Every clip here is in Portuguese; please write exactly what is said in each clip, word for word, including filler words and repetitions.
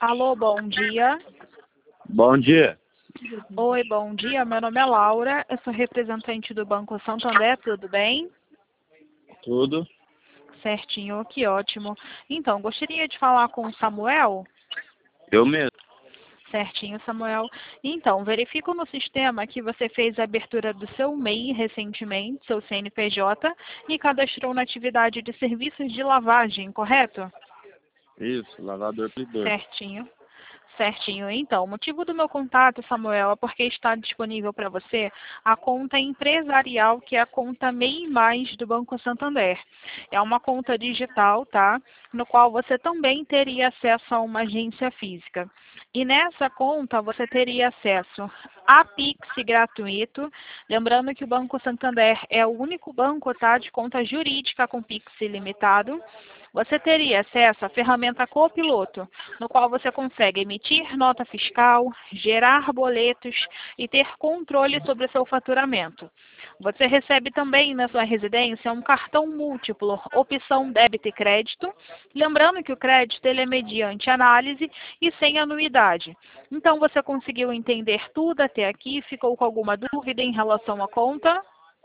Alô, bom dia. Bom dia. Oi, bom dia. Meu nome é Laura. Eu sou representante do Banco Santander. Tudo bem? Tudo? Certinho, que ótimo. Então, gostaria de falar com o Samuel? Eu mesmo. Certinho, Samuel. Então, verifico no sistema que você fez a abertura do seu M E I recentemente, seu C N P J, e cadastrou na atividade de serviços de lavagem, correto? Isso, lavador polidor. Certinho. Certinho. Então, o motivo do meu contato, Samuel, é porque está disponível para você a conta empresarial, que é a conta M E I Mais do Banco Santander. É uma conta digital, tá? No qual você também teria acesso a uma agência física. E nessa conta você teria acesso a Pix gratuito. Lembrando que o Banco Santander é o único banco, tá, de conta jurídica com Pix ilimitado. Você teria acesso à ferramenta Copiloto, no qual você consegue emitir nota fiscal, gerar boletos e ter controle sobre o seu faturamento. Você recebe também na sua residência um cartão múltiplo, opção débito e crédito. Lembrando que o crédito ele é mediante análise e sem anuidade. Então, você conseguiu entender tudo até aqui? Ficou com alguma dúvida em relação à conta?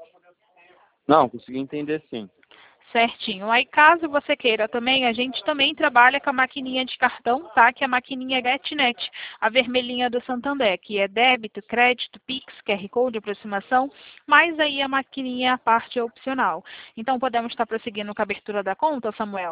Não, consegui entender sim. Certinho. Aí, caso você queira também, a gente também trabalha com a maquininha de cartão, tá? Que é a maquininha GetNet, a vermelhinha do Santander, que é débito, crédito, Pix, Q R Code, aproximação, mas aí a maquininha é a parte opcional. Então, podemos estar prosseguindo com a abertura da conta, Samuel?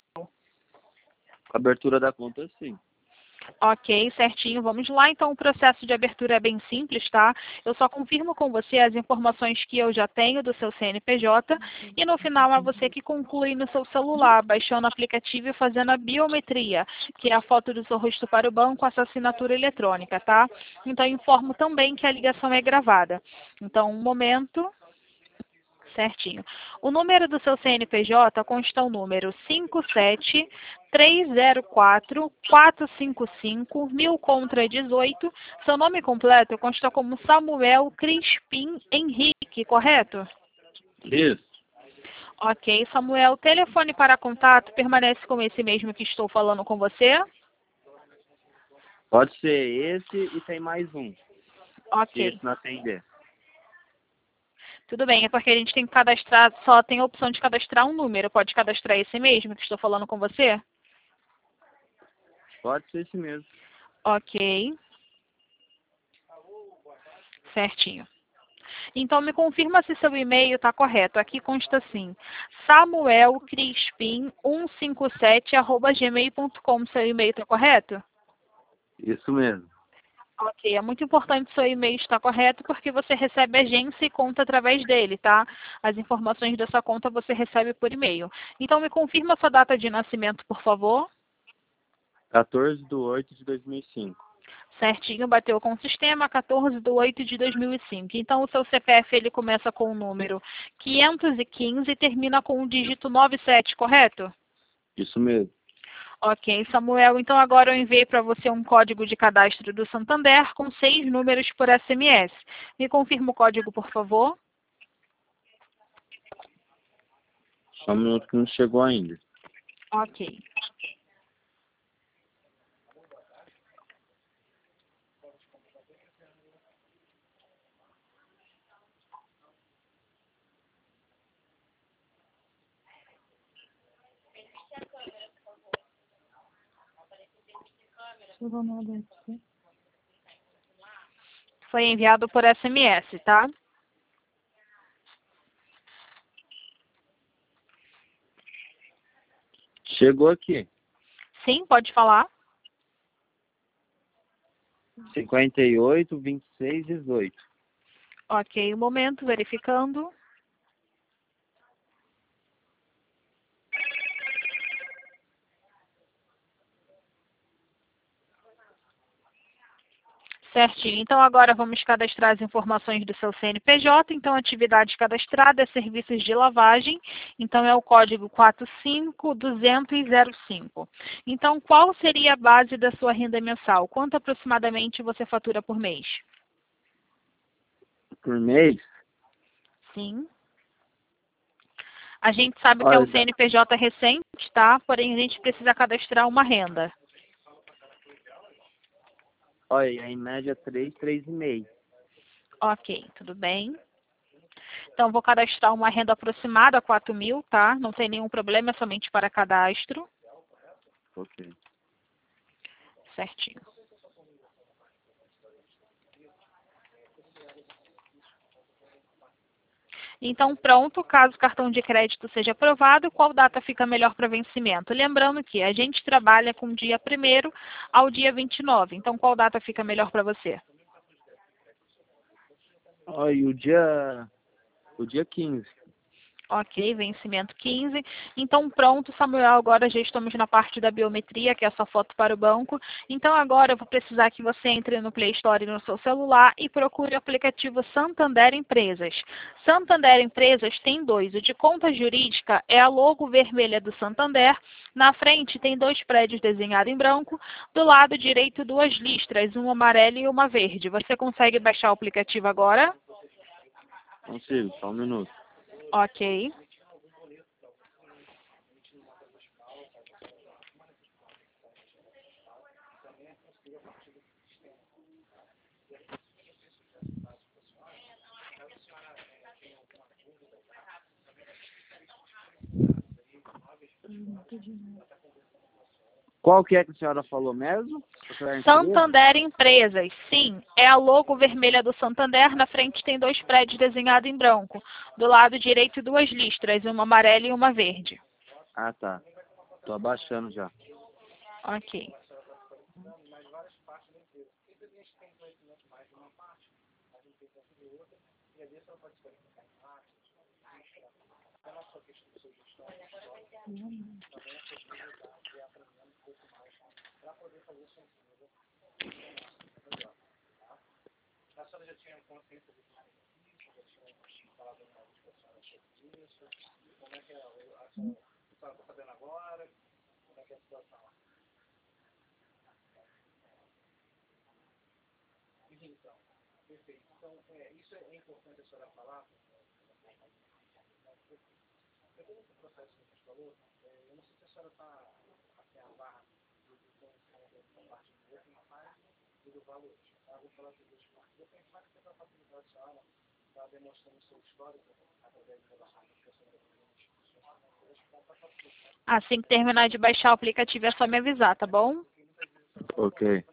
Abertura da conta sim. Ok, certinho. Vamos lá. Então, o processo de abertura é bem simples, tá? Eu só confirmo com você as informações que eu já tenho do seu C N P J e no final é você que conclui no seu celular, baixando o aplicativo e fazendo a biometria, que é a foto do seu rosto para o banco, essa assinatura eletrônica, tá? Então, informo também que a ligação é gravada. Então, um momento. Certinho. O número do seu C N P J consta o número cinco sete três zero quatro quatro cinco cinco, mil contra dezoito. Seu nome completo consta como Samuel Crispim Henrique, correto? Isso. Ok, Samuel. Telefone para contato permanece como esse mesmo que estou falando com você? Pode ser esse e tem mais um. Se Ok. esse não atender. Tudo bem, é porque a gente tem que cadastrar, só tem a opção de cadastrar um número. Pode cadastrar esse mesmo que estou falando com você? Pode ser esse mesmo. Ok. Certinho. Então, me confirma se seu e-mail está correto. Aqui consta assim, samuel crispim cento e cinquenta e sete arroba gmail ponto com. Seu e-mail está correto? Isso mesmo. Ok, é muito importante seu e-mail estar correto porque você recebe agência e conta através dele, tá? As informações da sua conta você recebe por e-mail. Então, me confirma sua data de nascimento, por favor. quatorze de oito de dois mil e cinco. Certinho, bateu com o sistema, quatorze de oito de dois mil e cinco. Então, o seu C P F ele começa com o número quinhentos e quinze e termina com o dígito noventa e sete, correto? Isso mesmo. Ok, Samuel. Então, agora eu enviei para você um código de cadastro do Santander com seis números por S M S. Me confirma o código, por favor. Só um minuto que não chegou ainda. Ok. Foi enviado por S M S, tá? Chegou aqui. Sim, pode falar. cinquenta e oito, vinte e seis, dezoito. Ok, um momento, verificando. Certinho. Então, agora vamos cadastrar as informações do seu C N P J. Então, atividade cadastrada é serviços de lavagem. Então, é o código quatro cinco dois zero zero cinco. Então, qual seria a base da sua renda mensal? Quanto aproximadamente você fatura por mês? Por mês? Sim. A gente sabe que é um Olha, C N P J recente, tá? Porém, a gente precisa cadastrar uma renda. Olha, em média três, três e meio. Ok, tudo bem. Então, vou cadastrar uma renda aproximada, quatro mil, tá? Não tem nenhum problema, é somente para cadastro. Ok. Certinho. Então, pronto, caso o cartão de crédito seja aprovado, qual data fica melhor para vencimento? Lembrando que a gente trabalha com dia primeiro ao dia vinte e nove. Então, qual data fica melhor para você? Olha, o dia, o dia quinze. Ok, vencimento quinze. Então, pronto, Samuel, agora já estamos na parte da biometria, que é a sua foto para o banco. Então, agora eu vou precisar que você entre no Play Store no seu celular e procure o aplicativo Santander Empresas. Santander Empresas tem dois. O de conta jurídica é a logo vermelha do Santander. Na frente tem dois prédios desenhados em branco. Do lado direito, duas listras, uma amarela e uma verde. Você consegue baixar o aplicativo agora? Consigo, só um minuto. Ok. Qual que é que a senhora falou mesmo? Santander Empresas, sim, é a logo vermelha do Santander. Na frente tem dois prédios desenhados em branco. Do lado direito, duas listras, uma amarela e uma verde. Ah, tá. Tô abaixando já. Ok. Assim que terminar de baixar o aplicativo, é só me avisar, tá bom? Ok.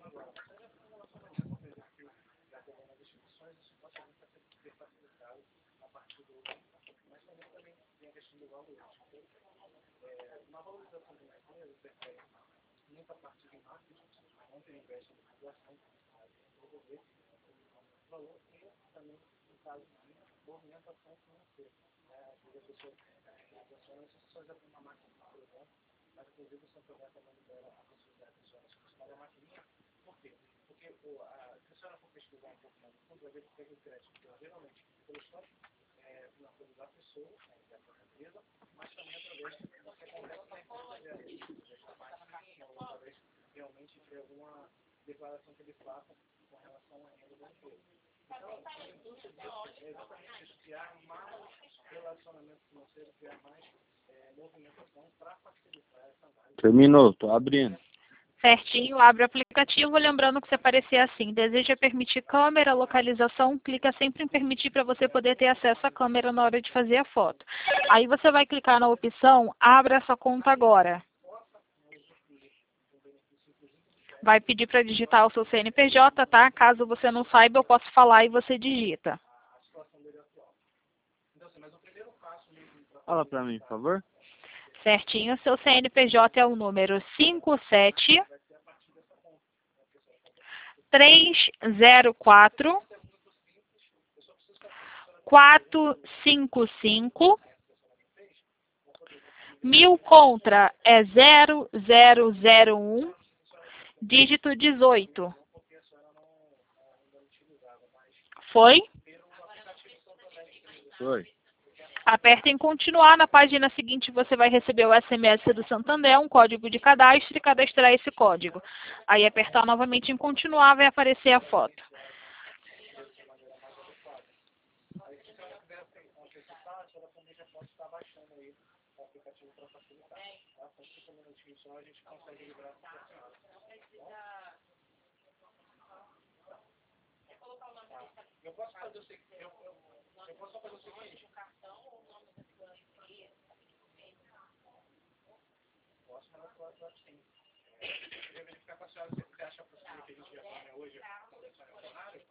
Terminou, tô abrindo. Certinho, abre o aplicativo, lembrando que se aparecer assim, deseja permitir câmera, localização, clica sempre em permitir para você poder ter acesso à câmera na hora de fazer a foto. Aí você vai clicar na opção, abra essa conta agora. Vai pedir para digitar o seu C N P J, tá? Caso você não saiba, eu posso falar e você digita. Fala pra mim, por favor. Certinho, seu C N P J é o número cinco sete três zero quatro quatro cinco cinco. Mil contra é zero zero zero um, dígito dezoito. Foi? Foi. Aperta em continuar. Na página seguinte você vai receber o S M S do Santander, um código de cadastro e cadastrar esse código. Aí apertar novamente em continuar, vai aparecer a foto. Eu posso fazer o seguinte, eu, eu, eu posso só fazer o seguinte. Posso, mas eu posso sim. Eu queria verificar com a senhora se você acha possível que a gente retorne hoje a seleção de horário.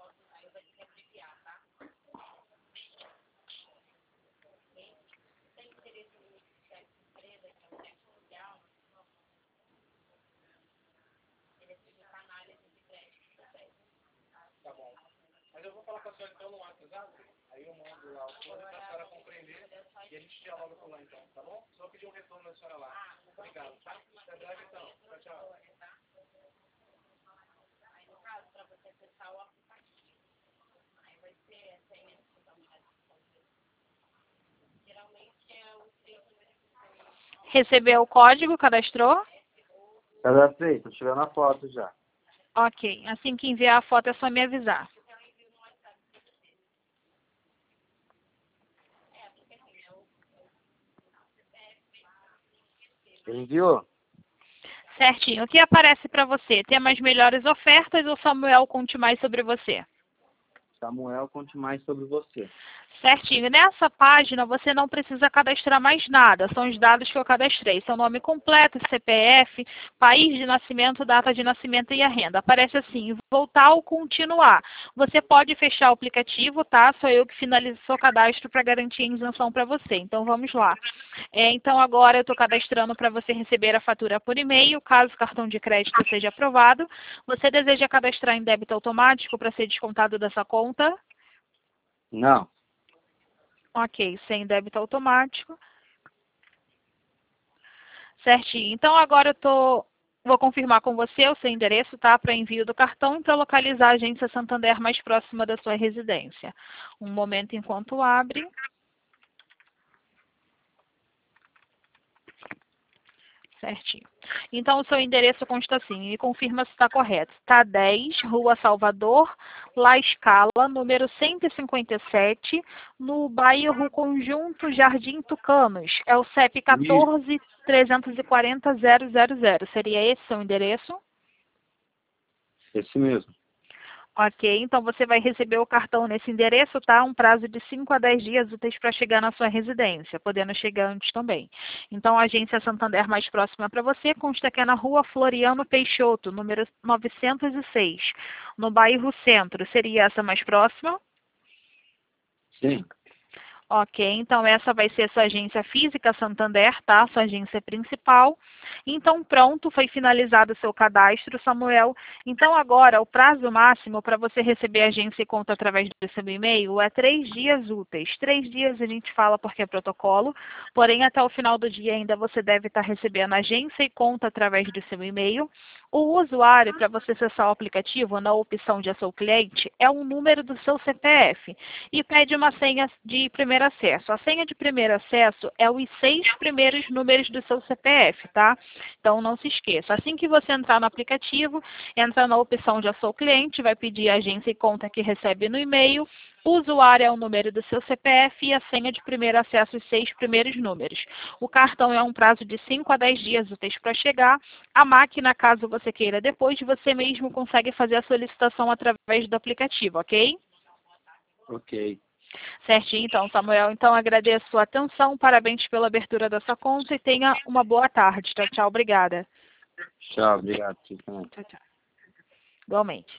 Tá bom. Mas eu vou falar com a senhora então no WhatsApp. Aí eu mando lá o plano para a senhora compreender e a gente dialoga por lá então, tá bom? Só pedir um retorno da senhora lá. Obrigado, tá? Até breve então. Tchau, tchau. Aí no caso, para você acessar o aplicativo, aí vai ser a senha geralmente é o três números. Recebeu o código, cadastrou? Cadastrei, tô tirando a foto já. Ok. Assim que enviar a foto é só me avisar. Enviou? Certinho. O que aparece para você? Tem as melhores ofertas ou Samuel conte mais sobre você? Samuel, conte mais sobre você. Certinho. Nessa página você não precisa cadastrar mais nada. São os dados que eu cadastrei. Seu nome completo, C P F, país de nascimento, data de nascimento e a renda. Aparece assim, voltar ou continuar. Você pode fechar o aplicativo, tá? Sou eu que finalizo o seu cadastro para garantir a isenção para você. Então vamos lá. É, então agora eu estou cadastrando para você receber a fatura por e-mail, caso o cartão de crédito seja aprovado. Você deseja cadastrar em débito automático para ser descontado dessa conta? Não. Ok, sem débito automático. Certinho. Então agora eu tô, vou confirmar com você o seu endereço, tá? Para envio do cartão e para localizar a agência Santander mais próxima da sua residência. Um momento enquanto abre. Certinho. Então, o seu endereço consta assim, me confirma se está correto. Está dez, Rua Salvador, La Escala, número cento e cinquenta e sete, no bairro Conjunto Jardim Tucanos. É o C E P quatorze, trezentos e quarenta, zero zero zero. Seria esse seu endereço? Esse mesmo. Ok, então você vai receber o cartão nesse endereço, tá? Um prazo de cinco a dez dias úteis para chegar na sua residência, podendo chegar antes também. Então, a agência Santander mais próxima para você consta que é na rua Floriano Peixoto, número novecentos e seis, no bairro Centro. Seria essa mais próxima? Sim. Ok, então essa vai ser a sua agência física Santander, tá? Sua agência principal. Então pronto, foi finalizado o seu cadastro, Samuel. Então agora o prazo máximo para você receber agência e conta através do seu e-mail é três dias úteis. Três dias a gente fala porque é protocolo, porém até o final do dia ainda você deve estar recebendo agência e conta através do seu e-mail. O usuário, para você acessar o aplicativo, na opção de seu cliente, é o número do seu C P F e pede uma senha de primeiro acesso. A senha de primeiro acesso é os seis primeiros números do seu C P F, tá? Então não se esqueça. Assim que você entrar no aplicativo, entra na opção de seu cliente, vai pedir a agência e conta que recebe no e-mail. O usuário é o número do seu C P F e a senha de primeiro acesso, os seis primeiros números. O cartão é um prazo de cinco a dez dias úteis para chegar. A máquina, caso você queira depois, você mesmo consegue fazer a solicitação através do aplicativo, ok? Ok. Certinho, então, Samuel. Então, agradeço a sua atenção, parabéns pela abertura da sua conta e tenha uma boa tarde. Tchau, tchau. Obrigada. Tchau, obrigado. Tchau, tchau. Igualmente.